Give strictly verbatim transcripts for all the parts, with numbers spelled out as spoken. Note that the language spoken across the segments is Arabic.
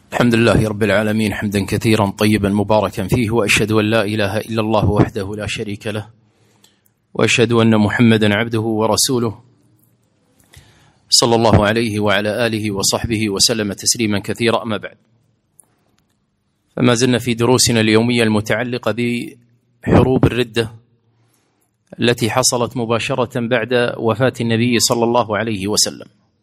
الحمد لله رب العالمين حمدا كثيرا طيبا مباركا فيه، وأشهد أن لا إله إلا الله وحده لا شريك له، وأشهد أن محمدا عبده ورسوله صلى الله عليه وعلى آله وصحبه وسلم تسليما كثيرا. أما بعد، فما زلنا في دروسنا اليومية المتعلقة بحروب الردة التي حصلت مباشرة بعد وفاة النبي صلى الله عليه وسلم.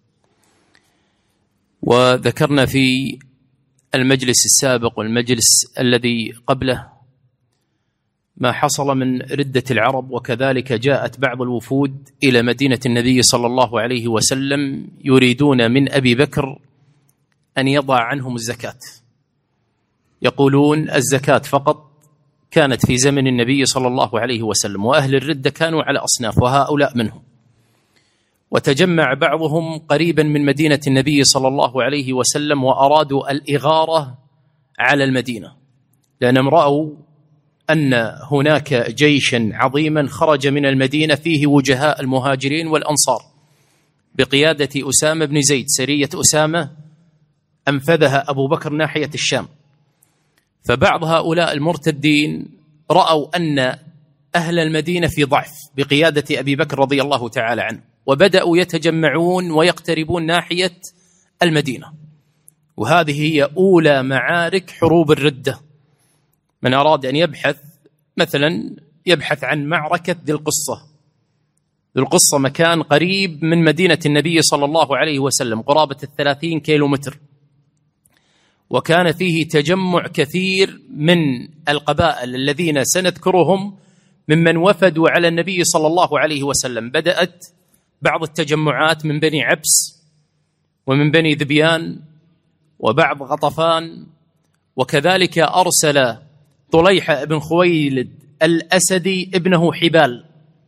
وذكرنا في المجلس السابق والمجلس الذي قبله ما حصل من ردة العرب، وكذلك جاءت بعض الوفود إلى مدينة النبي صلى الله عليه وسلم يريدون من أبي بكر أن يضع عنهم الزكاة، يقولون الزكاة فقط كانت في زمن النبي صلى الله عليه وسلم، وأهل الردة كانوا على أصناف وهؤلاء منهم. وتجمع بعضهم قريبا من مدينة النبي صلى الله عليه وسلم وأرادوا الإغارة على المدينة، لأنهم رأوا أن هناك جيشا عظيما خرج من المدينة فيه وجهاء المهاجرين والأنصار بقيادة أسامة بن زيد. سرية أسامة أنفذها أبو بكر ناحية الشام، فبعض هؤلاء المرتدين رأوا أن أهل المدينة في ضعف بقيادة أبي بكر رضي الله تعالى عنه، وبدأوا يتجمعون ويقتربون ناحية المدينة. وهذه هي أولى معارك حروب الردة. من أراد أن يبحث مثلا يبحث عن معركة ذي القصة. ذي القصة مكان قريب من مدينة النبي صلى الله عليه وسلم قرابة الثلاثين كيلو متر، وكان فيه تجمع كثير من القبائل الذين سنذكرهم ممن وفدوا على النبي صلى الله عليه وسلم. بدأت بعض التجمعات من بني عبس ومن بني ذبيان وبعض غطفان، وكذلك أرسل طليحة بن خويلد الأسدي ابنه حبال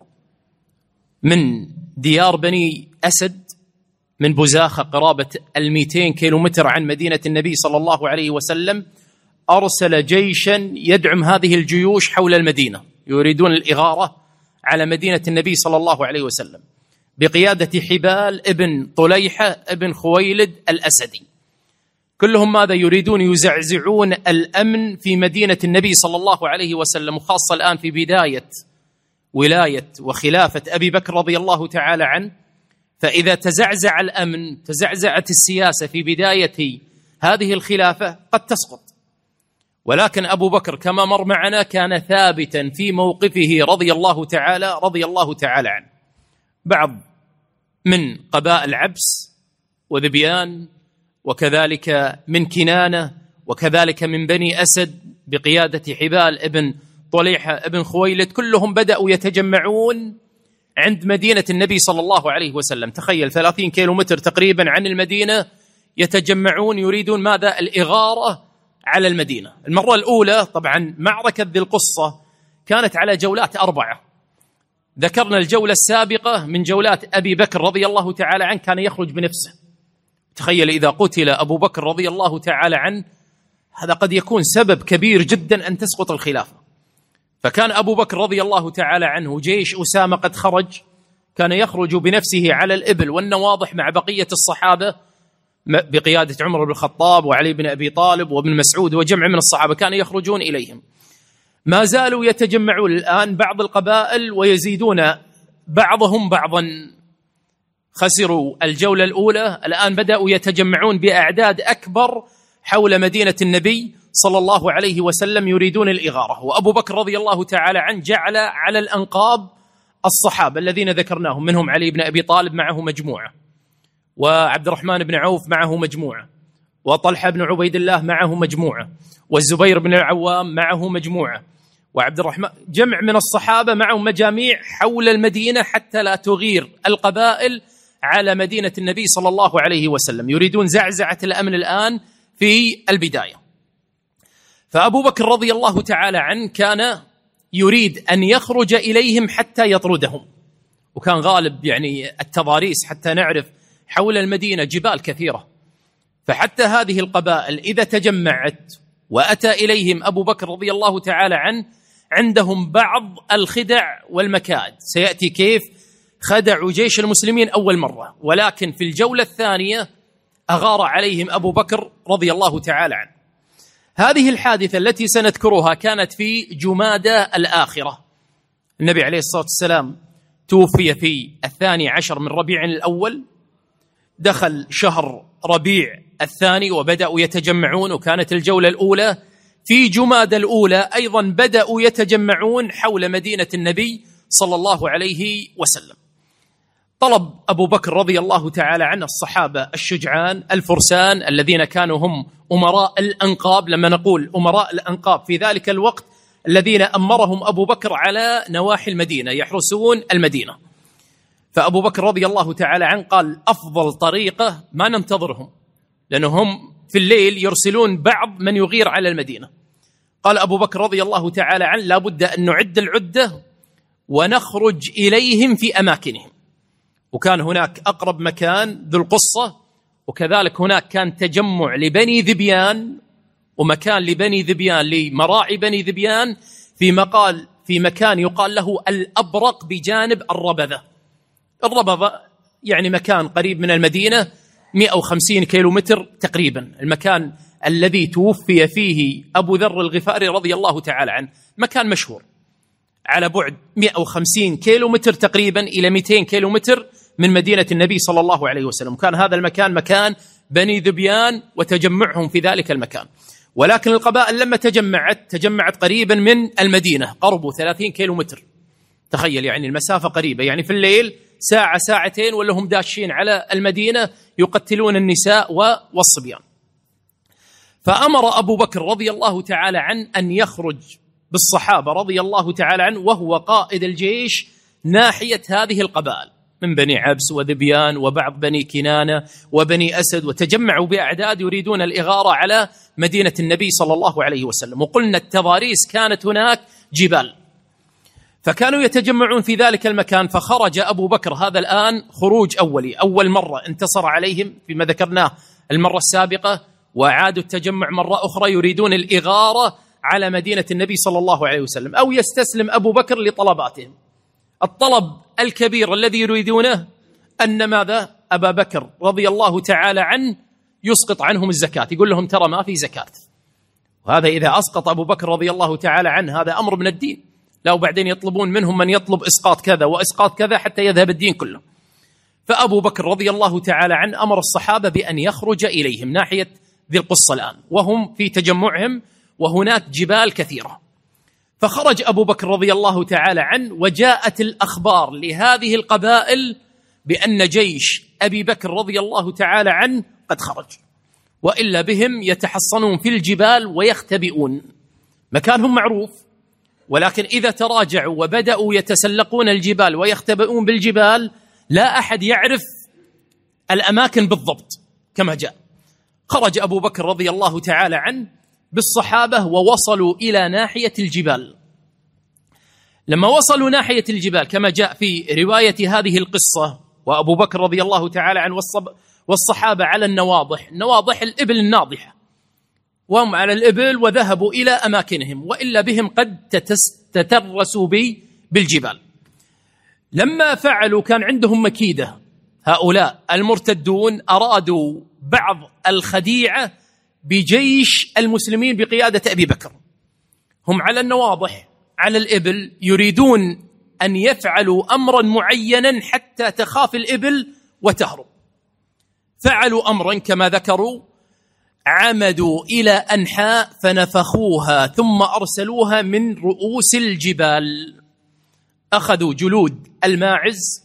من ديار بني أسد من بزاخة قرابة المئتين كيلو متر عن مدينة النبي صلى الله عليه وسلم. أرسل جيشا يدعم هذه الجيوش حول المدينة، يريدون الإغارة على مدينة النبي صلى الله عليه وسلم بقيادة حبال ابن طليحة ابن خويلد الأسدي. كلهم ماذا يريدون؟ يزعزعون الأمن في مدينة النبي صلى الله عليه وسلم، وخاصة الآن في بداية ولاية وخلافة أبي بكر رضي الله تعالى عنه. فإذا تزعزع الأمن تزعزعت السياسة في بداية هذه الخلافة قد تسقط. ولكن أبو بكر كما مر معنا كان ثابتا في موقفه رضي الله تعالى رضي الله تعالى عنه. بعض من قبائل عبس وذبيان، وكذلك من كنانة، وكذلك من بني أسد بقيادة حبال ابن طليحة ابن خويلد، كلهم بدأوا يتجمعون عند مدينة النبي صلى الله عليه وسلم. تخيل ثلاثين كيلو متر تقريبا عن المدينة يتجمعون يريدون ماذا؟ الإغارة على المدينة. المرة الأولى طبعا معركة ذي القصة كانت على جولات أربعة. ذكرنا الجولة السابقة من جولات أبي بكر رضي الله تعالى عنه كان يخرج بنفسه. تخيل إذا قتل أبو بكر رضي الله تعالى عنه، هذا قد يكون سبب كبير جدا أن تسقط الخلافة. فكان أبو بكر رضي الله تعالى عنه جيش أسامة قد خرج، كان يخرج بنفسه على الإبل والنواضح مع بقية الصحابة بقيادة عمر بن الخطاب وعلي بن أبي طالب وابن مسعود وجمع من الصحابة، كانوا يخرجون إليهم. ما زالوا يتجمعون الآن بعض القبائل ويزيدون بعضهم بعضا. خسروا الجولة الأولى، الآن بدأوا يتجمعون بأعداد أكبر حول مدينة النبي صلى الله عليه وسلم يريدون الإغارة. وأبو بكر رضي الله تعالى عنه جعل على الأنقاب الصحابة الذين ذكرناهم، منهم علي بن أبي طالب معه مجموعة، وعبد الرحمن بن عوف معه مجموعة، وطلحة بن عبيد الله معه مجموعة، والزبير بن العوام معه مجموعة، وعبد الرحمن، جمع من الصحابة معهم مجاميع حول المدينة حتى لا تغير القبائل على مدينة النبي صلى الله عليه وسلم. يريدون زعزعة الأمن الآن في البداية. فأبو بكر رضي الله تعالى عنه كان يريد أن يخرج إليهم حتى يطردهم، وكان غالب يعني التضاريس حتى نعرف حول المدينة جبال كثيرة، فحتى هذه القبائل إذا تجمعت وأتى إليهم أبو بكر رضي الله تعالى عنه عندهم بعض الخدع والمكائد. سيأتي كيف خدعوا جيش المسلمين أول مرة، ولكن في الجولة الثانية أغار عليهم أبو بكر رضي الله تعالى عنه. هذه الحادثة التي سنذكرها كانت في جمادى الآخرة. النبي عليه الصلاة والسلام توفي في الثاني عشر من ربيع الأول، دخل شهر ربيع الثاني وبدأوا يتجمعون، وكانت الجولة الأولى في جمادى الأولى أيضا بدأوا يتجمعون حول مدينة النبي صلى الله عليه وسلم. طلب أبو بكر رضي الله تعالى عنه الصحابة الشجعان الفرسان الذين كانوا هم أمراء الأنقاب، لما نقول أمراء الأنقاب في ذلك الوقت الذين أمرهم أبو بكر على نواحي المدينة يحرسون المدينة. فأبو بكر رضي الله تعالى عنه قال أفضل طريقة ما ننتظرهم، لأنهم في الليل يرسلون بعض من يغير على المدينة. قال أبو بكر رضي الله تعالى عنه لا بد أن نعد العدة ونخرج إليهم في أماكنهم. وكان هناك أقرب مكان ذو القصة، وكذلك هناك كان تجمع لبني ذبيان، ومكان لبني ذبيان لمراعي بني ذبيان في مقال في مكان يقال له الأبرق بجانب الربذة. الربذة يعني مكان قريب من المدينة مئة وخمسين كيلومتر تقريبا، المكان الذي توفي فيه أبو ذر الغفاري رضي الله تعالى عنه، مكان مشهور على بعد مئة وخمسين كيلومتر تقريبا إلى مئتين كيلومتر من مدينة النبي صلى الله عليه وسلم. كان هذا المكان مكان بني ذبيان وتجمعهم في ذلك المكان. ولكن القبائل لما تجمعت تجمعت قريبا من المدينة، قربوا ثلاثين كيلومتر. تخيل يعني المسافة قريبة، يعني في الليل ساعة ساعتين ولا هم داشين على المدينة يقتلون النساء والصبيان. فأمر أبو بكر رضي الله تعالى عنه أن يخرج بالصحابة رضي الله تعالى عنه وهو قائد الجيش ناحية هذه القبائل من بني عبس وذبيان وبعض بني كنانة وبني أسد، وتجمعوا بأعداد يريدون الإغارة على مدينة النبي صلى الله عليه وسلم. وقلنا التضاريس كانت هناك جبال، فكانوا يتجمعون في ذلك المكان. فخرج أبو بكر هذا الآن خروج أولي، أول مرة انتصر عليهم فيما ذكرناه المرة السابقة، وعادوا التجمع مرة أخرى يريدون الإغارة على مدينة النبي صلى الله عليه وسلم، أو يستسلم أبو بكر لطلباتهم. الطلب الكبير الذي يريدونه أن ماذا؟ أبا بكر رضي الله تعالى عنه يسقط عنهم الزكاة، يقول لهم ترى ما في زكاة. وهذا إذا أسقط أبو بكر رضي الله تعالى عنه هذا أمر من الدين، لا وبعدين يطلبون منهم من يطلب إسقاط كذا وإسقاط كذا حتى يذهب الدين كله. فأبو بكر رضي الله تعالى عنه أمر الصحابة بأن يخرج إليهم ناحية ذي القصة الآن، وهم في تجمعهم وهناك جبال كثيرة. فخرج أبو بكر رضي الله تعالى عنه، وجاءت الأخبار لهذه القبائل بأن جيش أبي بكر رضي الله تعالى عنه قد خرج، وإلا بهم يتحصنون في الجبال ويختبئون. مكانهم معروف، ولكن إذا تراجعوا وبدأوا يتسلقون الجبال ويختبئون بالجبال لا أحد يعرف الأماكن بالضبط كما جاء. خرج أبو بكر رضي الله تعالى عنه بالصحابة ووصلوا إلى ناحية الجبال. لما وصلوا ناحية الجبال كما جاء في رواية هذه القصة، وأبو بكر رضي الله تعالى عنه والصحابة على النواضح، نواضح الإبل الناضحة، وهم على الإبل وذهبوا إلى أماكنهم، وإلا بهم قد تترسوا بالجبال. لما فعلوا كان عندهم مكيدة، هؤلاء المرتدون أرادوا بعض الخديعة بجيش المسلمين بقيادة أبي بكر. هم على النواضح على الإبل يريدون أن يفعلوا أمرا معينا حتى تخاف الإبل وتهرب. فعلوا أمرا كما ذكروا، عمدوا إلى أنحاء فنفخوها ثم أرسلوها من رؤوس الجبال. أخذوا جلود الماعز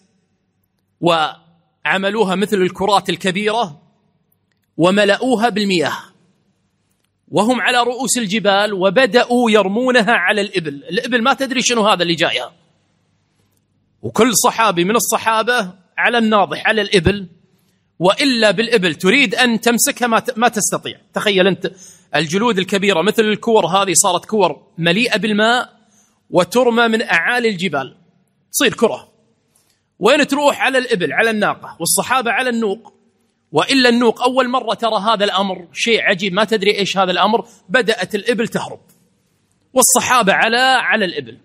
وعملوها مثل الكرات الكبيرة وملأوها بالمياه وهم على رؤوس الجبال، وبدأوا يرمونها على الإبل. الإبل ما تدري شنو هذا اللي جايها، وكل صحابي من الصحابة على الناضح على الإبل، وإلا بالإبل تريد أن تمسكها ما تستطيع. تخيل أنت الجلود الكبيرة مثل الكور هذه صارت كور مليئة بالماء وترمى من أعالي الجبال، تصير كرة. وين تروح؟ على الإبل على الناقة، والصحابة على النوق. وإلا النوق أول مرة ترى هذا الأمر شيء عجيب، ما تدري إيش هذا الأمر. بدأت الإبل تهرب والصحابة على على الإبل.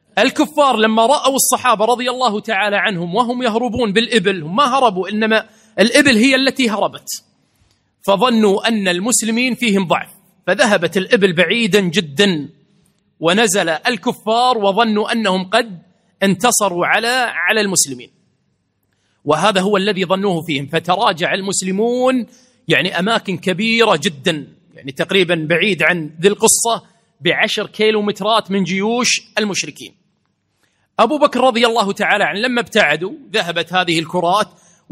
الكفار لما رأوا الصحابة رضي الله تعالى عنهم وهم يهربون بالإبل، هم ما هربوا إنما الإبل هي التي هربت، فظنوا أن المسلمين فيهم ضعف، فذهبت الإبل بعيدا جدا، ونزل الكفار وظنوا أنهم قد انتصروا على على المسلمين، وهذا هو الذي ظنوه فيهم، فتراجع المسلمون يعني أماكن كبيرة جدا، يعني تقريبا بعيد عن ذي القصة بعشر كيلومترات من جيوش المشركين. أبو بكر رضي الله تعالى عنه لما ابتعدوا ذهبت هذه الكرات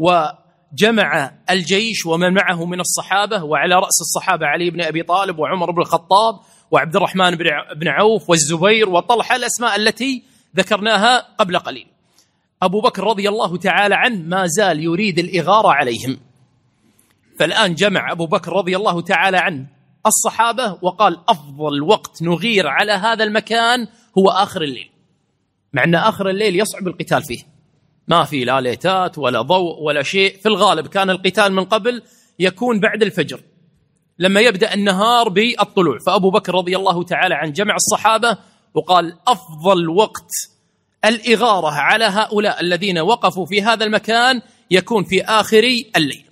وجمع الجيش ومن معه من الصحابة، وعلى رأس الصحابة علي بن أبي طالب وعمر بن الخطاب وعبد الرحمن بن عوف والزبير وطلحة، الأسماء التي ذكرناها قبل قليل. أبو بكر رضي الله تعالى عنه ما زال يريد الإغارة عليهم، فالآن جمع أبو بكر رضي الله تعالى عنه الصحابة وقال أفضل وقت نغير على هذا المكان هو آخر الليل، مع أن آخر الليل يصعب القتال فيه، ما في لا ليتات ولا ضوء ولا شيء، في الغالب كان القتال من قبل يكون بعد الفجر لما يبدأ النهار بالطلوع. فأبو بكر رضي الله تعالى عنه جمع الصحابة وقال أفضل وقت الإغارة على هؤلاء الذين وقفوا في هذا المكان يكون في آخر الليل.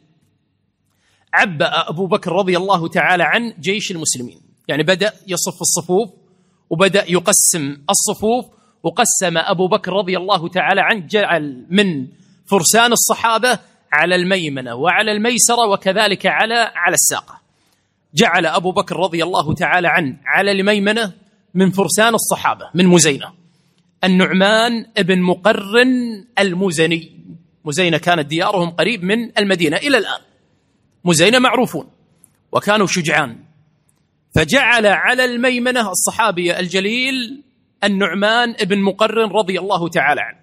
عبأ أبو بكر رضي الله تعالى عنه جيش المسلمين، يعني بدأ يصف الصفوف وبدأ يقسم الصفوف، وقسم أبو بكر رضي الله تعالى عنه جعل من فرسان الصحابة على الميمنة وعلى الميسرة وكذلك على على الساقة. جعل أبو بكر رضي الله تعالى عنه على الميمنة من فرسان الصحابة من مزينة النعمان ابن مقرن المزني. مزينة كانت ديارهم قريب من المدينة إلى الآن، مزينة معروفون وكانوا شجعان، فجعل على الميمنة الصحابي الجليل النعمان ابن مقرن رضي الله تعالى عنه،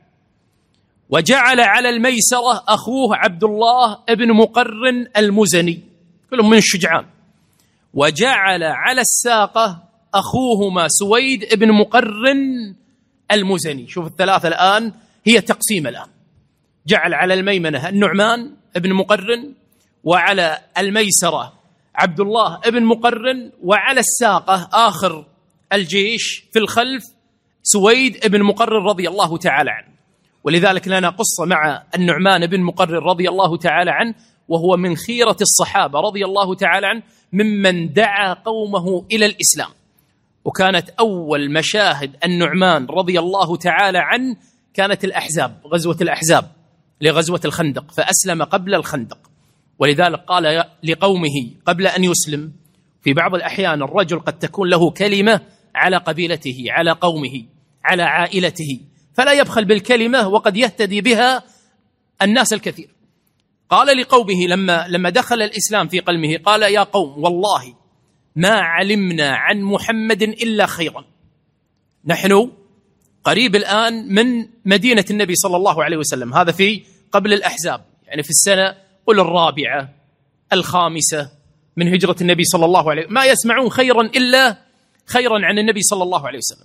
وجعل على الميسرة أخوه عبد الله ابن مقرن المزني كلهم من الشجعان، وجعل على الساقة أخوهما سويد ابن مقرن المزني. شوف الثلاثة الآن هي تقسيم الآن، جعل على الميمنة النعمان ابن مقرن، وعلى الميسرة عبد الله ابن مقرن، وعلى الساقة آخر الجيش في الخلف سويد ابن مقرن رضي الله تعالى عنه. ولذلك لنا قصة مع النعمان ابن مقرن رضي الله تعالى عنه، وهو من خيرة الصحابة رضي الله تعالى عنه ممن دعا قومه إلى الإسلام، وكانت أول مشاهد النعمان رضي الله تعالى عنه كانت الأحزاب، غزوة الأحزاب لغزوة الخندق، فأسلم قبل الخندق. ولذلك قال لقومه قبل أن يسلم، في بعض الأحيان الرجل قد تكون له كلمة على قبيلته، على قومه، على عائلته، فلا يبخل بالكلمة وقد يهتدي بها الناس الكثير. قال لقومه لما لما دخل الإسلام في قلبه، قال يا قوم والله ما علمنا عن محمد إلا خيرا. نحن قريب الآن من مدينة النبي صلى الله عليه وسلم، هذا في قبل الأحزاب، يعني في السنة قل الرابعة الخامسة من هجرة النبي صلى الله عليه وسلم، ما يسمعون خيرا إلا خيرا عن النبي صلى الله عليه وسلم.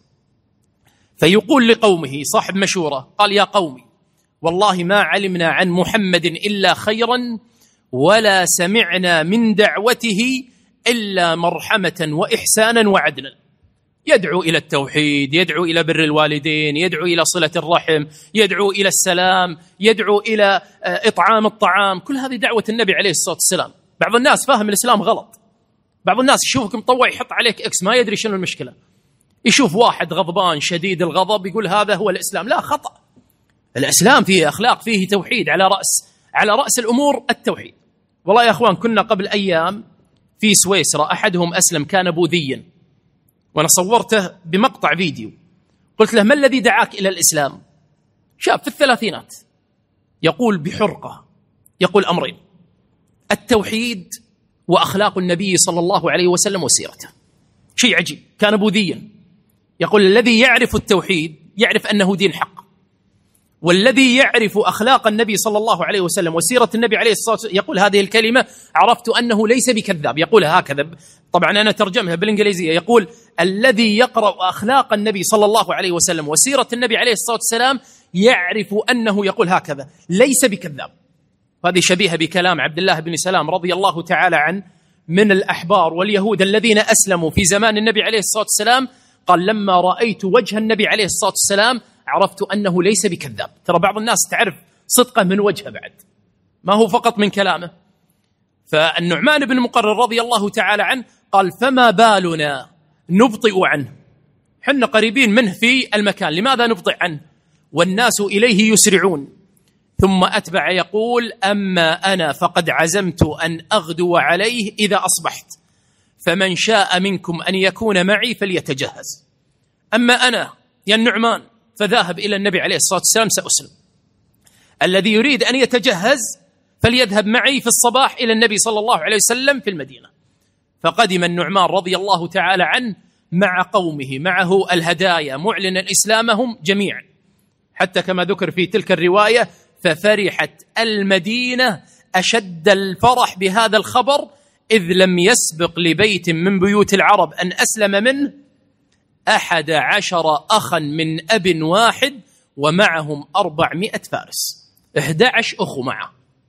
فيقول لقومه صاحب مشورة، قال يا قومي والله ما علمنا عن محمد إلا خيرا، ولا سمعنا من دعوته إلا مرحمة وإحسانا وعدلا. يدعو إلى التوحيد، يدعو إلى بر الوالدين، يدعو إلى صلة الرحم، يدعو إلى السلام، يدعو إلى إطعام الطعام، كل هذه دعوة النبي عليه الصلاة والسلام. بعض الناس فاهم الإسلام غلط، بعض الناس يشوفك مطوع يحط عليك إكس، ما يدري شنو المشكلة، يشوف واحد غضبان شديد الغضب يقول هذا هو الإسلام. لا، خطأ. الإسلام فيه أخلاق، فيه توحيد، على رأس على رأس الأمور التوحيد. والله يا أخوان كنا قبل أيام في سويسرا، أحدهم أسلم كان بوذيا، وأنا صورته بمقطع فيديو، قلت له ما الذي دعاك إلى الإسلام؟ شاب في الثلاثينات يقول بحرقة، يقول أمرين: التوحيد وأخلاق النبي صلى الله عليه وسلم وسيرته. شيء عجيب، كان بوذيا. يقول الذي يعرف التوحيد يعرف أنه دين حق، والذي يعرف أخلاق النبي صلى الله عليه وسلم وسيرة النبي عليه الصلاة والسلام، يقول هذه الكلمة عرفت أنه ليس بكذاب. يقول هكذا، طبعا أنا ترجمها بالإنجليزية، يقول الذي يقرأ أخلاق النبي صلى الله عليه وسلم وسيرة النبي عليه الصلاة والسلام يعرف أنه يقول هكذا ليس بكذاب. هذه شبيهة بكلام عبد الله بن سلام رضي الله تعالى عنه من الأحبار واليهود الذين أسلموا في زمان النبي عليه الصلاة والسلام، قال لما رأيت وجه النبي عليه الصلاة والسلام عرفت أنه ليس بكذاب. ترى بعض الناس تعرف صدقه من وجهه بعد، ما هو فقط من كلامه. فالنعمان بن مقرن رضي الله تعالى عنه قال فما بالنا نبطئ عنه، حنا قريبين منه في المكان، لماذا نبطئ عنه والناس إليه يسرعون؟ ثم أتبع يقول أما أنا فقد عزمت أن أغدو عليه إذا أصبحت، فمن شاء منكم أن يكون معي فليتجهز. أما أنا يا النعمان فذاهب إلى النبي عليه الصلاة والسلام سأسلم، الذي يريد أن يتجهز فليذهب معي في الصباح إلى النبي صلى الله عليه وسلم في المدينة. فقدم النعمان رضي الله تعالى عنه مع قومه، معه الهدايا معلنا إسلامهم جميعا، حتى كما ذكر في تلك الرواية ففرحت المدينة أشد الفرح بهذا الخبر، إذ لم يسبق لبيت من بيوت العرب أن أسلم منه أحد عشر أخا من أب واحد ومعهم أربعمائة فارس. أحد عشر أخو معه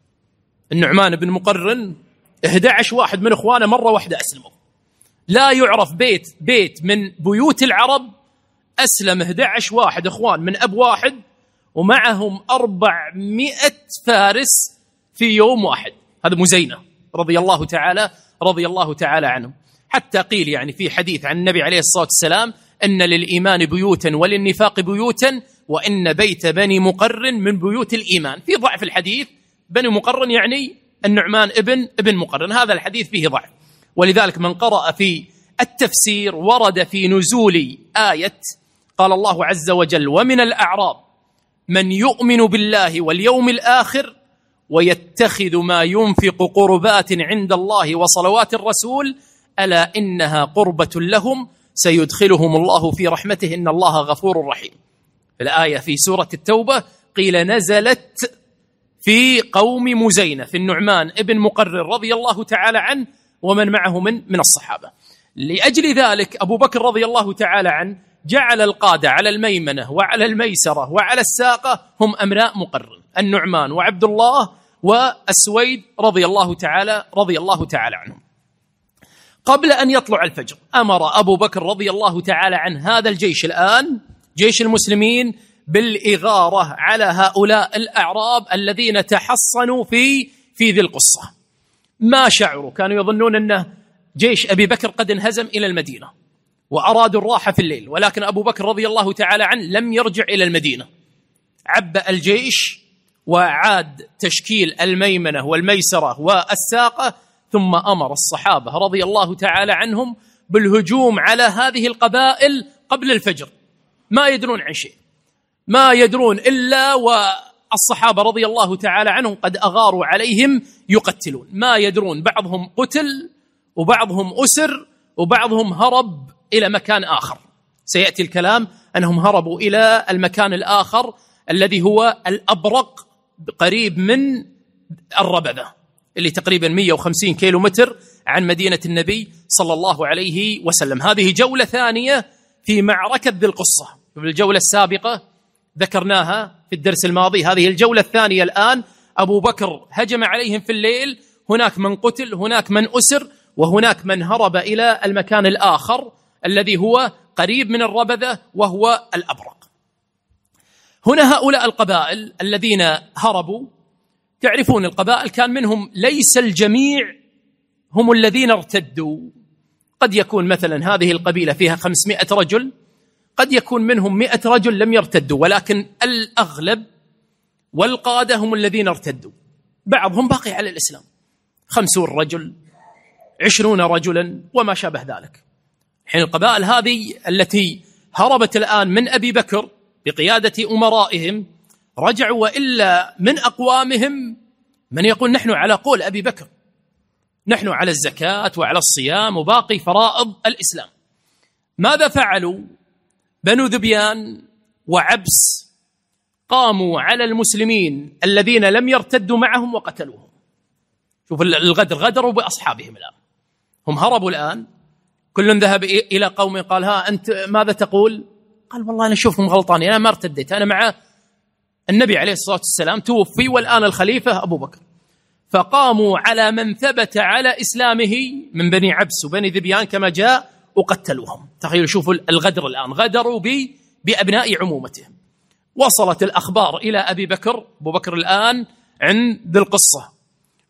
النعمان بن مقرن، أحد عشر واحد من إخوانه مرة واحدة أسلموا. لا يعرف بيت بيت من بيوت العرب أسلم أحد عشر واحد إخوان من أب واحد ومعهم أربعمائة فارس في يوم واحد. هذا مزينة رضي الله تعالى رضي الله تعالى عنه. حتى قيل يعني في حديث عن النبي عليه الصلاة والسلام أن للإيمان بيوتا وللنفاق بيوتا وإن بيت بني مقرن من بيوت الإيمان. في ضعف الحديث، بني مقرن يعني النعمان ابن ابن مقرن، هذا الحديث فيه ضعف. ولذلك من قرأ في التفسير ورد في نزول آية قال الله عز وجل ومن الأعراب من يؤمن بالله واليوم الآخر ويتخذ ما ينفق قربات عند الله وصلوات الرسول ألا إنها قربة لهم سيدخلهم الله في رحمته إن الله غفور رحيم. الآية في سورة التوبة قيل نزلت في قوم مزينة في النعمان ابن مقرن رضي الله تعالى عنه ومن معه من من الصحابة. لأجل ذلك أبو بكر رضي الله تعالى عنه جعل القادة على الميمنة وعلى الميسرة وعلى الساقة هم أمراء مقرن، النعمان وعبد الله والسويد رضي الله تعالى رضي الله تعالى عنهم. قبل أن يطلع الفجر أمر أبو بكر رضي الله تعالى عنه هذا الجيش الآن جيش المسلمين بالإغارة على هؤلاء الأعراب الذين تحصنوا في في ذي القصة. ما شعروا، كانوا يظنون أنه جيش أبي بكر قد انهزم إلى المدينة وأرادوا الراحة في الليل، ولكن أبو بكر رضي الله تعالى عنه لم يرجع إلى المدينة، عبأ الجيش وعاد تشكيل الميمنة والميسرة والساقة، ثم أمر الصحابة رضي الله تعالى عنهم بالهجوم على هذه القبائل قبل الفجر. ما يدرون عن شيء، ما يدرون إلا والصحابة رضي الله تعالى عنهم قد أغاروا عليهم يقتلون، ما يدرون، بعضهم قتل وبعضهم أسر وبعضهم هرب إلى مكان آخر. سيأتي الكلام أنهم هربوا إلى المكان الآخر الذي هو الأبرق قريب من الربذة اللي تقريبا مئة وخمسين كيلو متر عن مدينة النبي صلى الله عليه وسلم. هذه جولة ثانية في معركة ذي القصة. في الجولة السابقة ذكرناها في الدرس الماضي، هذه الجولة الثانية الآن. أبو بكر هجم عليهم في الليل، هناك من قتل، هناك من أسر، وهناك من هرب إلى المكان الآخر الذي هو قريب من الربذة وهو الأبرق. هنا هؤلاء القبائل الذين هربوا، تعرفون القبائل كان منهم ليس الجميع هم الذين ارتدوا، قد يكون مثلا هذه القبيلة فيها خمسمائة رجل، قد يكون منهم مئة رجل لم يرتدوا، ولكن الأغلب والقادة هم الذين ارتدوا، بعضهم باقي على الإسلام، خمسون رجل، عشرون رجلا وما شابه ذلك. حين القبائل هذه التي هربت الآن من أبي بكر بقيادة أمرائهم رجعوا، وإلا من أقوامهم من يقول نحن على قول أبي بكر، نحن على الزكاة وعلى الصيام وباقي فرائض الإسلام. ماذا فعلوا؟ بنو ذبيان وعبس قاموا على المسلمين الذين لم يرتدوا معهم وقتلوهم. شوف الغدر، غدروا بأصحابهم الآن، هم هربوا الآن، كل ذهب إلى قوم قال ها أنت ماذا تقول؟ قال والله أنا أشوفهم غلطانين، أنا ما ارتديت، أنا مع النبي عليه الصلاة والسلام توفي والآن الخليفة أبو بكر. فقاموا على من ثبت على إسلامه من بني عبس وبني ذبيان كما جاء وقتلوهم. تخيلوا شوفوا الغدر الآن، غدروا بأبناء عمومتهم. وصلت الأخبار إلى أبي بكر، أبو بكر الآن عند ذي القصة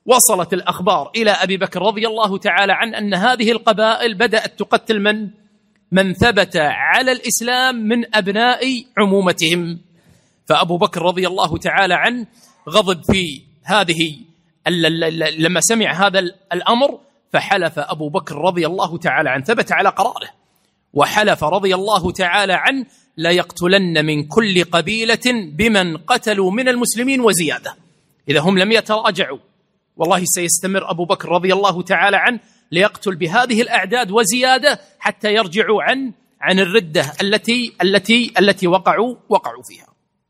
وصلت الأخبار إلى أبي بكر رضي الله تعالى عنه أن هذه القبائل بدأت تقتل من من ثبت على الإسلام من أبناء عمومتهم. فأبو بكر رضي الله تعالى عنه غضب في هذه لما سمع هذا الأمر، فحلف أبو بكر رضي الله تعالى عنه، ثبت على قراره، وحلف رضي الله تعالى عنه لا يقتلن من كل قبيلة بمن قتلوا من المسلمين وزيادة. إذا هم لم يتراجعوا والله سيستمر أبو بكر رضي الله تعالى عنه ليقتل بهذه الأعداد وزيادة حتى يرجعوا عن عن الردة التي التي التي وقعوا وقعوا فيها.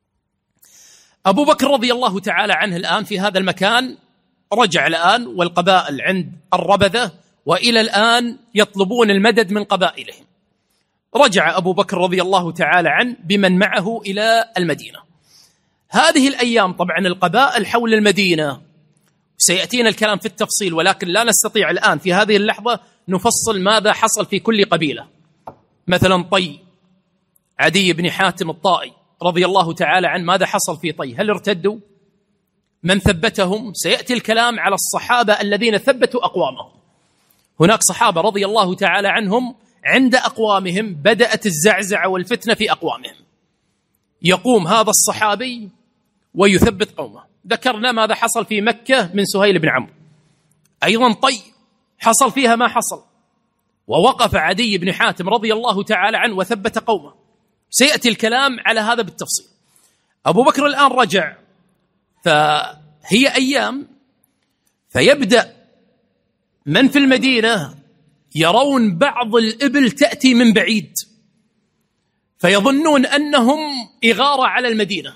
أبو بكر رضي الله تعالى عنه الآن في هذا المكان رجع الآن، والقبائل عند الربذة، وإلى الآن يطلبون المدد من قبائلهم. رجع أبو بكر رضي الله تعالى عنه بمن معه إلى المدينة. هذه الأيام طبعا القبائل حول المدينة سيأتينا الكلام في التفصيل، ولكن لا نستطيع الآن في هذه اللحظة نفصل ماذا حصل في كل قبيلة. مثلا طي، عدي بن حاتم الطائي رضي الله تعالى عنه، ماذا حصل في طي؟ هل ارتدوا؟ من ثبتهم؟ سيأتي الكلام على الصحابة الذين ثبتوا أقوامهم. هناك صحابة رضي الله تعالى عنهم عند أقوامهم بدأت الزعزعة والفتنة في أقوامهم، يقوم هذا الصحابي ويثبت قومه. ذكرنا ماذا حصل في مكة من سهيل بن عمرو، أيضا طي حصل فيها ما حصل، ووقف عدي بن حاتم رضي الله تعالى عنه وثبت قومه. سيأتي الكلام على هذا بالتفصيل. أبو بكر الآن رجع، فهي أيام، فيبدأ من في المدينة يرون بعض الإبل تأتي من بعيد، فيظنون أنهم إغارة على المدينة.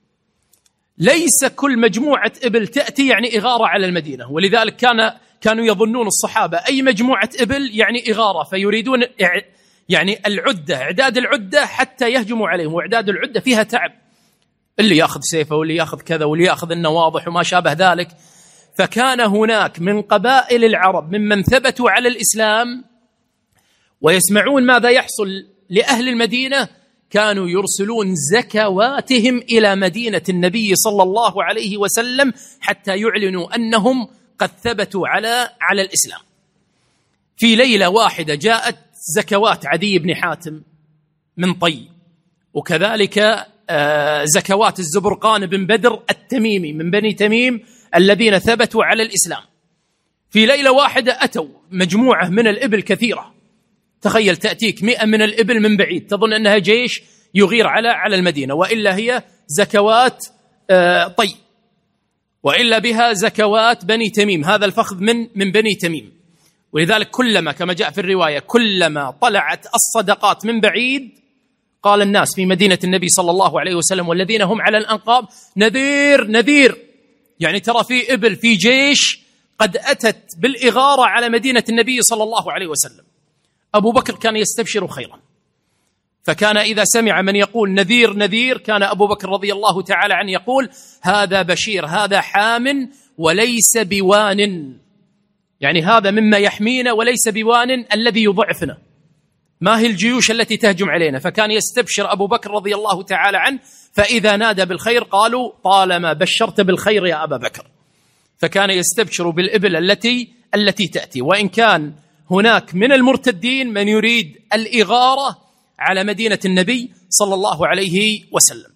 ليس كل مجموعة إبل تأتي يعني إغارة على المدينة، ولذلك كان كانوا يظنون الصحابة أي مجموعة إبل يعني إغارة، فيريدون يعني العدة، إعداد العدة حتى يهجموا عليهم، وإعداد العدة فيها تعب، اللي يأخذ سيفه واللي يأخذ كذا واللي يأخذ النواضح وما شابه ذلك. فكان هناك من قبائل العرب ممن ثبتوا على الإسلام ويسمعون ماذا يحصل لأهل المدينة، كانوا يرسلون زكواتهم إلى مدينة النبي صلى الله عليه وسلم حتى يعلنوا أنهم قد ثبتوا على على الإسلام. في ليلة واحدة جاءت زكوات عدي بن حاتم من طي، وكذلك زكوات الزبرقان بن بدر التميمي من بني تميم الذين ثبتوا على الإسلام. في ليلة واحدة أتوا مجموعة من الإبل كثيرة، تخيل تأتيك مئة من الإبل من بعيد، تظن أنها جيش يغير على على المدينة، وإلا هي زكوات طي، وإلا بها زكوات بني تميم، هذا الفخذ من من بني تميم. ولذلك كلما كما جاء في الرواية كلما طلعت الصدقات من بعيد قال الناس في مدينة النبي صلى الله عليه وسلم والذين هم على الأنقاب نذير نذير، يعني ترى في إبل في جيش قد أتت بالإغارة على مدينة النبي صلى الله عليه وسلم. أبو بكر كان يستبشر خيرا، فكان إذا سمع من يقول نذير نذير كان أبو بكر رضي الله تعالى عنه يقول هذا بشير، هذا حام وليس بوان، يعني هذا مما يحمينا وليس بوان الذي يضعفنا، ما هي الجيوش التي تهجم علينا. فكان يستبشر أبو بكر رضي الله تعالى عنه، فإذا نادى بالخير قالوا طالما بشرت بالخير يا أبا بكر، فكان يستبشر بالإبل التي التي تأتي. وإن كان هناك من المرتدين من يريد الإغارة على مدينة النبي صلى الله عليه وسلم.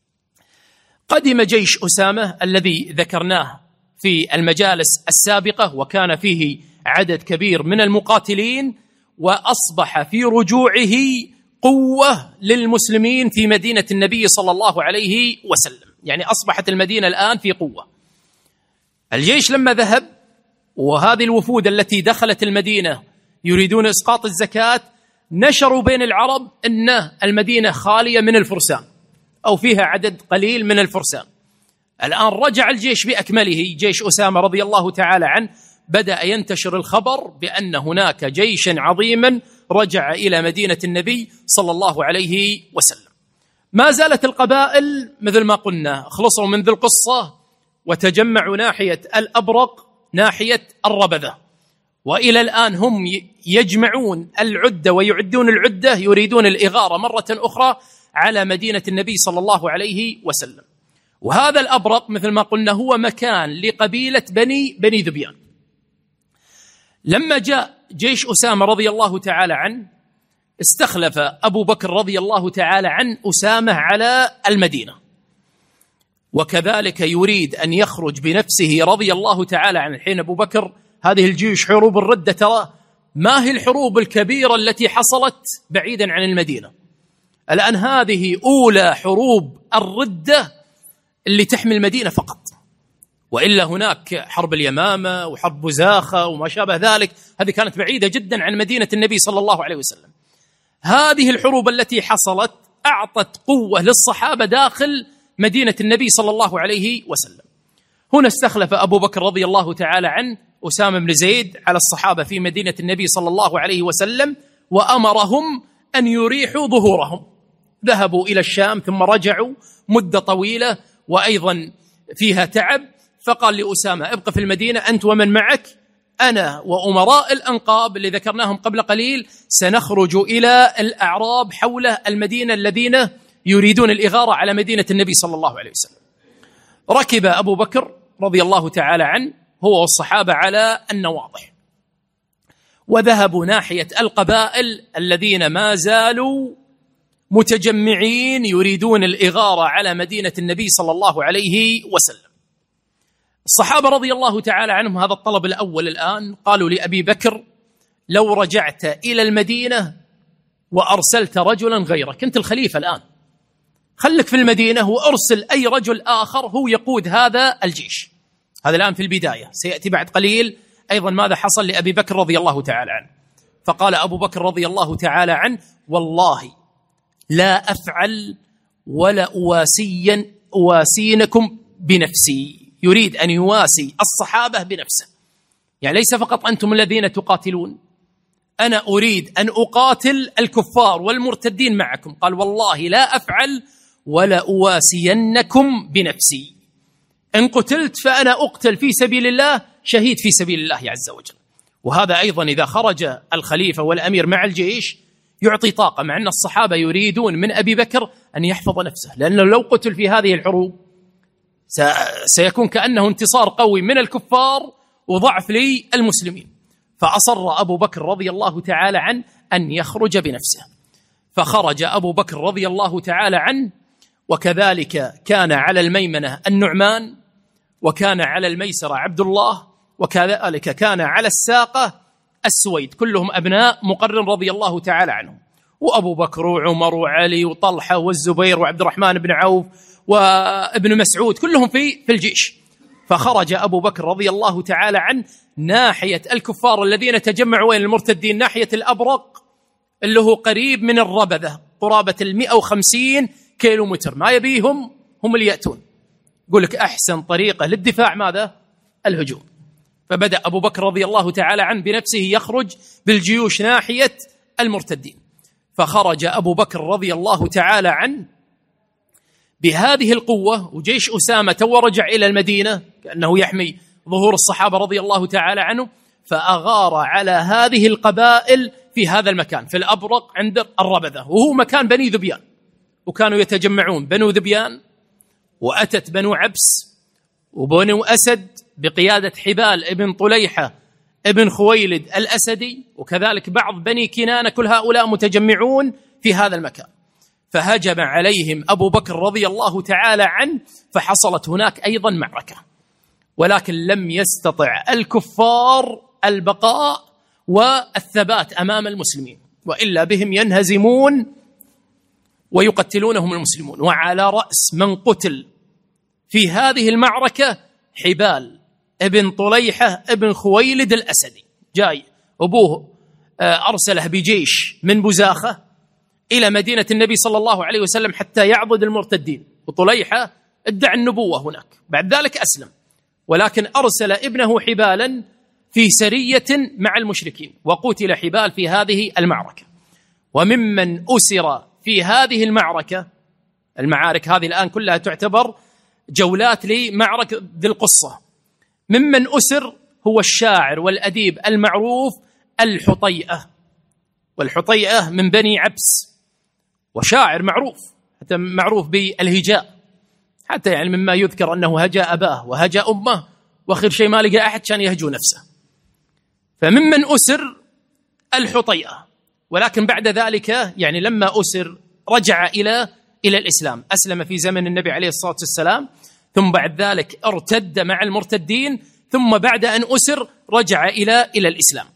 قدم جيش أسامة الذي ذكرناه في المجالس السابقة، وكان فيه عدد كبير من المقاتلين، وأصبح في رجوعه قوة للمسلمين في مدينة النبي صلى الله عليه وسلم، يعني أصبحت المدينة الآن في قوة. الجيش لما ذهب وهذه الوفود التي دخلت المدينة يريدون إسقاط الزكاة، نشروا بين العرب أن المدينة خالية من الفرسان أو فيها عدد قليل من الفرسان. الآن رجع الجيش بأكمله، جيش أسامة رضي الله تعالى عنه، بدأ ينتشر الخبر بأن هناك جيشا عظيما رجع إلى مدينة النبي صلى الله عليه وسلم. ما زالت القبائل مثل ما قلنا خلصوا من ذي القصة وتجمعوا ناحية الأبرق ناحية الربذة، وإلى الآن هم يجمعون العدة ويعدون العدة، يريدون الإغارة مرة أخرى على مدينة النبي صلى الله عليه وسلم. وهذا الأبرق مثل ما قلنا هو مكان لقبيلة بني بني ذبيان. لما جاء جيش أسامة رضي الله تعالى عنه استخلف أبو بكر رضي الله تعالى عنه أسامة على المدينة، وكذلك يريد أن يخرج بنفسه رضي الله تعالى عنه. الحين أبو بكر هذه الجيوش حروب الردة ترى ما هي الحروب الكبيرة التي حصلت بعيدا عن المدينة، الآن هذه أولى حروب الردة اللي تحمي المدينة فقط، وإلا هناك حرب اليمامة وحرب بزاخة وما شابه ذلك، هذه كانت بعيدة جدا عن مدينة النبي صلى الله عليه وسلم. هذه الحروب التي حصلت أعطت قوة للصحابة داخل مدينة النبي صلى الله عليه وسلم. هنا استخلف أبو بكر رضي الله تعالى عنه أسامة بن زيد على الصحابة في مدينة النبي صلى الله عليه وسلم، وأمرهم أن يريحوا ظهورهم. ذهبوا إلى الشام ثم رجعوا مدة طويلة وأيضا فيها تعب، فقال لأسامة ابق في المدينة أنت ومن معك، أنا وأمراء الأنقاب اللي ذكرناهم قبل قليل سنخرج إلى الأعراب حول المدينة الذين يريدون الإغارة على مدينة النبي صلى الله عليه وسلم. ركب أبو بكر رضي الله تعالى عنه هو والصحابة على النواضح، وذهبوا ناحية القبائل الذين ما زالوا متجمعين يريدون الإغارة على مدينة النبي صلى الله عليه وسلم. الصحابة رضي الله تعالى عنهم هذا الطلب الأول الآن قالوا لأبي بكر لو رجعت إلى المدينة وأرسلت رجلا غيرك، أنت الخليفة الآن، خلك في المدينة وأرسل أي رجل آخر هو يقود هذا الجيش. هذا الآن في البداية، سيأتي بعد قليل أيضا ماذا حصل لأبي بكر رضي الله تعالى عنه. فقال أبو بكر رضي الله تعالى عنه والله لا أفعل ولا أواسين أواسينكم بنفسي، يريد أن يواسي الصحابة بنفسه، يعني ليس فقط أنتم الذين تقاتلون، أنا أريد أن أقاتل الكفار والمرتدين معكم. قال والله لا أفعل ولا أواسينكم بنفسي، إن قتلت فأنا أقتل في سبيل الله شهيد في سبيل الله عز وجل. وهذا أيضا إذا خرج الخليفة والأمير مع الجيش يعطي طاقة، مع أن الصحابة يريدون من أبي بكر أن يحفظ نفسه، لأنه لو قتل في هذه الحروب سيكون كأنه انتصار قوي من الكفار وضعف للمسلمين. فأصر أبو بكر رضي الله تعالى عنه أن يخرج بنفسه، فخرج أبو بكر رضي الله تعالى عنه، وكذلك كان على الميمنة النعمان، وكان على الميسرة عبد الله، وكذلك كان على الساقة السويد، كلهم أبناء مقرن رضي الله تعالى عنهم، وأبو بكر وعمر وعلي وطلحة والزبير وعبد الرحمن بن عوف وابن مسعود كلهم في في الجيش. فخرج أبو بكر رضي الله تعالى عنه ناحية الكفار الذين تجمعوا وين المرتدين، ناحية الأبرق اللي هو قريب من الربذة قرابة المئة وخمسين كيلو متر، ما يبيهم هم اللي يأتون، يقول لك أحسن طريقة للدفاع ماذا؟ الهجوم. فبدأ أبو بكر رضي الله تعالى عنه بنفسه يخرج بالجيوش ناحية المرتدين. فخرج أبو بكر رضي الله تعالى عنه بهذه القوة، وجيش أسامة ورجع إلى المدينة كأنه يحمي ظهور الصحابة رضي الله تعالى عنه، فأغار على هذه القبائل في هذا المكان في الأبرق عند الربذة، وهو مكان بني ذبيان، وكانوا يتجمعون بنو ذبيان، وأتت بنو عبس وبنو أسد بقيادة حبال ابن طليحة ابن خويلد الأسدي، وكذلك بعض بني كنانة، كل هؤلاء متجمعون في هذا المكان. فهجم عليهم أبو بكر رضي الله تعالى عنه، فحصلت هناك أيضا معركة، ولكن لم يستطع الكفار البقاء والثبات أمام المسلمين، وإلا بهم ينهزمون ويقتلونهم المسلمون. وعلى رأس من قتل في هذه المعركة حبال ابن طليحة ابن خويلد الأسدي، جاي أبوه أرسله بجيش من بزاخة إلى مدينة النبي صلى الله عليه وسلم حتى يعضد المرتدين، وطليحة ادعى النبوة هناك، بعد ذلك أسلم، ولكن أرسل ابنه حبالا في سرية مع المشركين، وقتل حبال في هذه المعركة. وممن أسر في هذه المعركة، المعارك هذه الآن كلها تعتبر جولات لمعركة ذي القصة، ممن أسر هو الشاعر والأديب المعروف الحطيئة، والحطيئة من بني عبس، وشاعر معروف حتى معروف بالهجاء، حتى يعني مما يذكر أنه هجا أباه وهجا أمه، وآخر شيء ما لقى أحد كان يهجو نفسه. فممن أسر الحطيئة، ولكن بعد ذلك يعني لما أسر رجع إلى إلى الإسلام، أسلم في زمن النبي عليه الصلاة والسلام، ثم بعد ذلك ارتد مع المرتدين، ثم بعد أن أسر رجع إلى إلى الإسلام.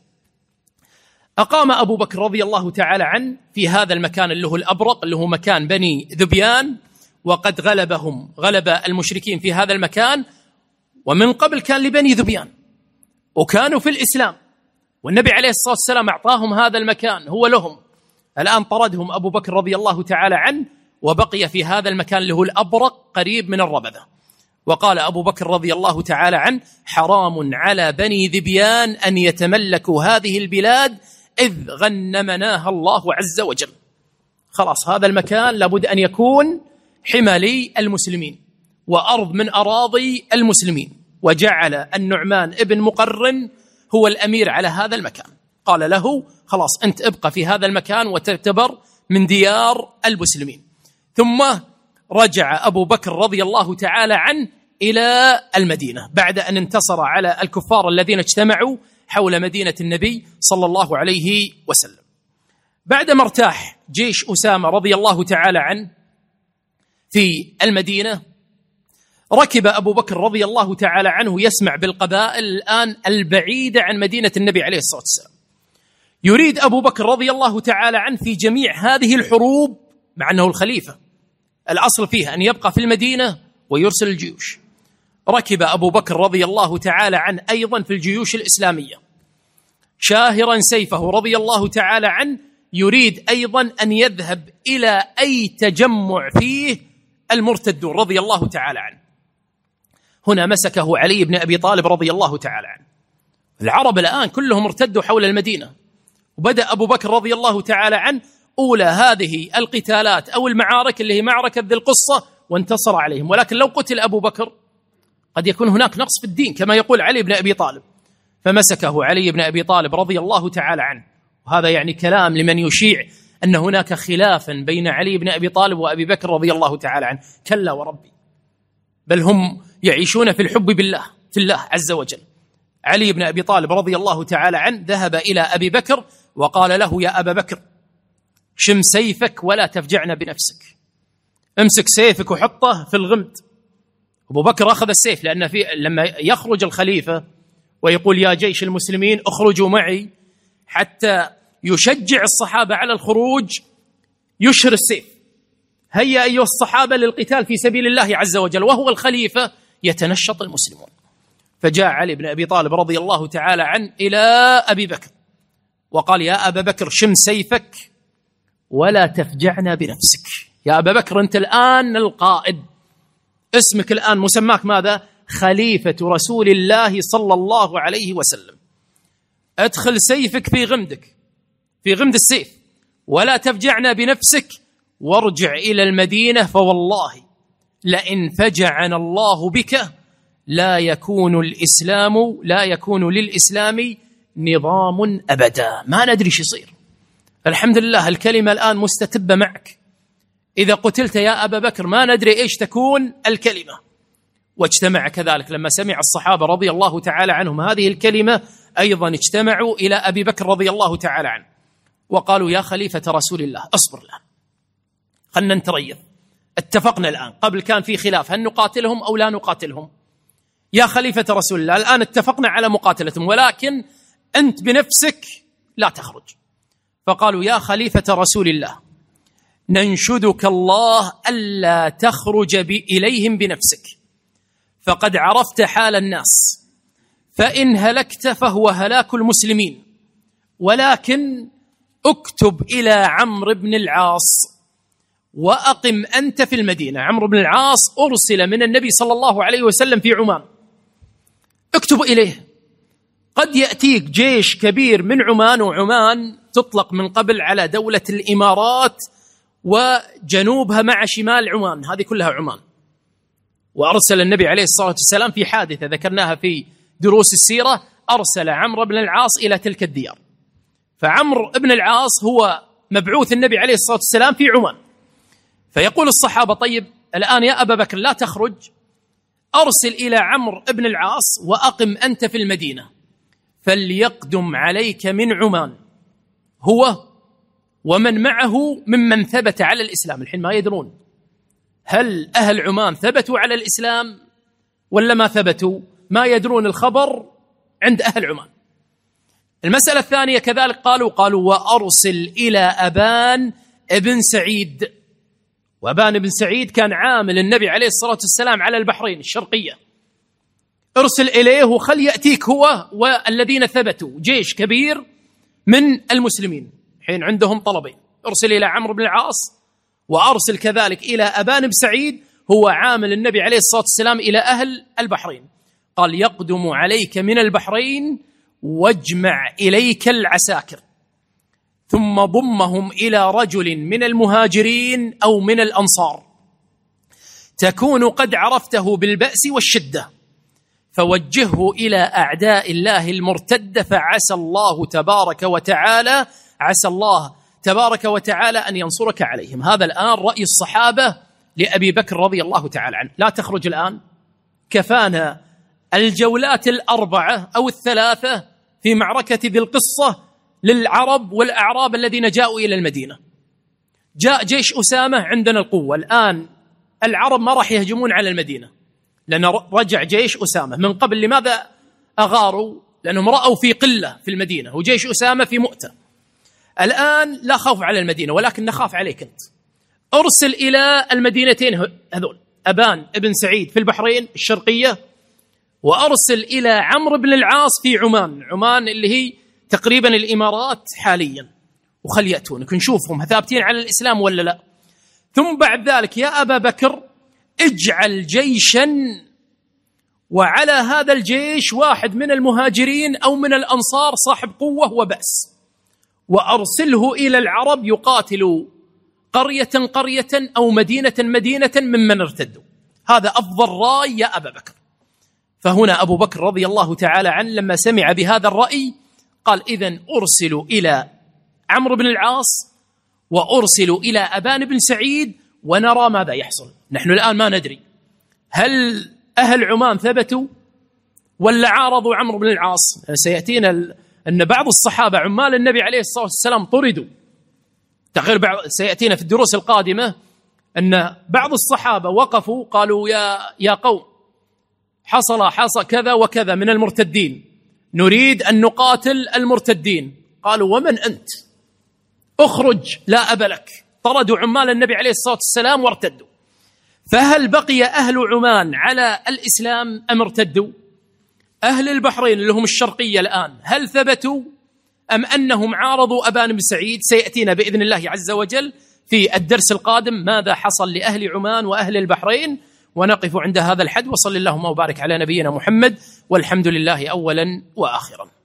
أقام أبو بكر رضي الله تعالى عنه في هذا المكان اللي هو الأبرق، اللي هو مكان بني ذبيان، وقد غلبهم غلب المشركين في هذا المكان، ومن قبل كان لبني ذبيان وكانوا في الإسلام، والنبي عليه الصلاة والسلام أعطاهم هذا المكان هو لهم. الآن طردهم أبو بكر رضي الله تعالى عنه وبقي في هذا المكان اللي هو الأبرق قريب من الربذة. وقال أبو بكر رضي الله تعالى عنه: حرام على بني ذبيان أن يتملكوا هذه البلاد إذ غنمناها الله عز وجل. خلاص هذا المكان لابد أن يكون حمى المسلمين وأرض من أراضي المسلمين. وجعل النعمان ابن مقرن هو الأمير على هذا المكان، قال له: خلاص أنت ابقى في هذا المكان وتعتبر من ديار المسلمين. ثم رجع أبو بكر رضي الله تعالى عنه إلى المدينة بعد أن انتصر على الكفار الذين اجتمعوا حول مدينة النبي صلى الله عليه وسلم. بعدما ارتاح جيش أسامة رضي الله تعالى عنه في المدينة، ركب أبو بكر رضي الله تعالى عنه يسمع بالقبائل الآن البعيدة عن مدينة النبي عليه الصلاة والسلام. يريد أبو بكر رضي الله تعالى عنه في جميع هذه الحروب، مع أنه الخليفة الأصل فيها أن يبقى في المدينة ويرسل الجيوش، ركب أبو بكر رضي الله تعالى عنه أيضا في الجيوش الإسلامية شاهرا سيفه رضي الله تعالى عنه، يريد أيضا أن يذهب إلى أي تجمع فيه المرتدون رضي الله تعالى عنه. هنا مسكه علي بن أبي طالب رضي الله تعالى عنه. العرب الآن كلهم ارتدوا حول المدينة، وبدأ أبو بكر رضي الله تعالى عنه أولى هذه القتالات أو المعارك اللي هي معركة ذي القصة، وانتصر عليهم. ولكن لو قتل أبو بكر قد يكون هناك نقص في الدين كما يقول علي بن أبي طالب، فمسكه علي بن أبي طالب رضي الله تعالى عنه. وهذا يعني كلام لمن يشيع أن هناك خلافا بين علي بن أبي طالب وأبي بكر رضي الله تعالى عنه، كلا وربي، بل هم يعيشون في الحب بالله في الله عز وجل. علي بن أبي طالب رضي الله تعالى عنه ذهب إلى أبي بكر وقال له: يا أبا بكر، شم سيفك ولا تفجعنا بنفسك، امسك سيفك وحطه في الغمد. أبو بكر أخذ السيف، لأن في لما يخرج الخليفة ويقول: يا جيش المسلمين اخرجوا معي، حتى يشجع الصحابة على الخروج، يشهر السيف: هيا أيها الصحابة للقتال في سبيل الله عز وجل، وهو الخليفة يتنشط المسلمون. فجاء علي بن أبي طالب رضي الله تعالى عنه إلى أبي بكر وقال: يا أبا بكر، شم سيفك ولا تفجعنا بنفسك. يا أبا بكر، أنت الآن القائد، اسمك الآن مسماك ماذا؟ خليفة رسول الله صلى الله عليه وسلم. أدخل سيفك في غمدك، في غمد السيف، ولا تفجعنا بنفسك، وارجع إلى المدينة، فوالله لئن فجعنا الله بك لا يكون الإسلام لا يكون للإسلام نظام أبدا. ما ندري شو يصير. الحمد لله الكلمة الآن مستتبة معك. إذا قتلت يا أبا بكر ما ندري إيش تكون الكلمة. واجتمع كذلك لما سمع الصحابة رضي الله تعالى عنهم هذه الكلمة، أيضا اجتمعوا إلى أبي بكر رضي الله تعالى عنه وقالوا: يا خليفة رسول الله، أصبر الآن، خلنا نتريث. اتفقنا الآن، قبل كان في خلاف هل نقاتلهم أو لا نقاتلهم. يا خليفة رسول الله، الآن اتفقنا على مقاتلتهم، ولكن أنت بنفسك لا تخرج. فقالوا: يا خليفة رسول الله، ننشدك الله ألا تخرج إليهم بنفسك، فقد عرفت حال الناس، فإن هلكت فهو هلاك المسلمين، ولكن اكتب إلى عمرو بن العاص وأقم أنت في المدينة. عمرو بن العاص أرسل من النبي صلى الله عليه وسلم في عمان، اكتب إليه، قد يأتيك جيش كبير من عمان، وعمان تطلق من قبل على دولة الإمارات، وجنوبها مع شمال عمان، هذه كلها عمان. وأرسل النبي عليه الصلاة والسلام في حادثة ذكرناها في دروس السيرة، أرسل عمرو بن العاص إلى تلك الديار. فعمرو بن العاص هو مبعوث النبي عليه الصلاة والسلام في عمان. فيقول الصحابة: طيب الآن يا أبا بكر لا تخرج، أرسل إلى عمرو بن العاص وأقم أنت في المدينة، فليقدم عليك من عمان هو ومن معه ممن ثبت على الإسلام. الحين ما يدرون هل أهل عمان ثبتوا على الإسلام ولا ما ثبتوا، ما يدرون الخبر عند أهل عمان. المسألة الثانية كذلك قالوا قالوا وأرسل إلى أبان ابن سعيد، وأبان بن سعيد كان عامل النبي عليه الصلاة والسلام على البحرين الشرقية، ارسل إليه وخل يأتيك هو والذين ثبتوا جيش كبير من المسلمين. حين عندهم طلبين، ارسل إلى عمرو بن العاص وأرسل كذلك إلى أبان بن سعيد هو عامل النبي عليه الصلاة والسلام إلى أهل البحرين. قال يقدم عليك من البحرين واجمع إليك العساكر، ثم ضمهم إلى رجل من المهاجرين أو من الأنصار تكون قد عرفته بالبأس والشدة، فوجهه إلى أعداء الله المرتدة، فعسى الله تبارك وتعالى عسى الله تبارك وتعالى أن ينصرك عليهم. هذا الآن رأي الصحابة لأبي بكر رضي الله تعالى عنه. لا تخرج الآن، كفانا الجولات الأربعة أو الثلاثة في معركة ذي القصة للعرب والأعراب الذين جاءوا إلى المدينة. جاء جيش أسامة، عندنا القوة الآن، العرب ما راح يهجمون على المدينة لأن رجع جيش أسامة. من قبل لماذا أغاروا؟ لأنهم رأوا في قلة في المدينة وجيش أسامة في مؤتة. الآن لا خوف على المدينة ولكن نخاف عليك أنت. أرسل إلى المدينتين هذول، أبان ابن سعيد في البحرين الشرقية، وأرسل إلى عمرو بن العاص في عمان، عمان اللي هي تقريبا الإمارات حاليا، وخل يأتونك نشوفهم ثابتين على الإسلام ولا لا. ثم بعد ذلك يا أبا بكر اجعل جيشا، وعلى هذا الجيش واحد من المهاجرين أو من الأنصار صاحب قوة وبأس، وأرسله إلى العرب يقاتلوا قرية قرية أو مدينة مدينة ممن ارتدوا. هذا أفضل رأي يا أبا بكر. فهنا أبو بكر رضي الله تعالى عنه لما سمع بهذا الرأي قال إذن أرسلوا إلى عمرو بن العاص وأرسلوا إلى أبان بن سعيد ونرى ماذا يحصل. نحن الآن ما ندري هل أهل عمان ثبتوا ولا عارضوا عمرو بن العاص. سيأتينا أن بعض الصحابة عمال النبي عليه الصلاة والسلام طردوا. تغير بعض سيأتينا في الدروس القادمة أن بعض الصحابة وقفوا قالوا يا يا قوم حصل حصل كذا وكذا من المرتدين، نريد أن نقاتل المرتدين. قالوا ومن أنت؟ اخرج لا أب لك. طردوا عمال النبي عليه الصلاة والسلام وارتدوا. فهل بقي أهل عمان على الإسلام أم ارتدوا؟ أهل البحرين اللي هم الشرقية الآن هل ثبتوا أم أنهم عارضوا أبان بن سعيد؟ سيأتينا بإذن الله عز وجل في الدرس القادم ماذا حصل لأهل عمان وأهل البحرين، ونقف عند هذا الحد. وصلى اللهم وبارك على نبينا محمد، والحمد لله أولا وآخرا.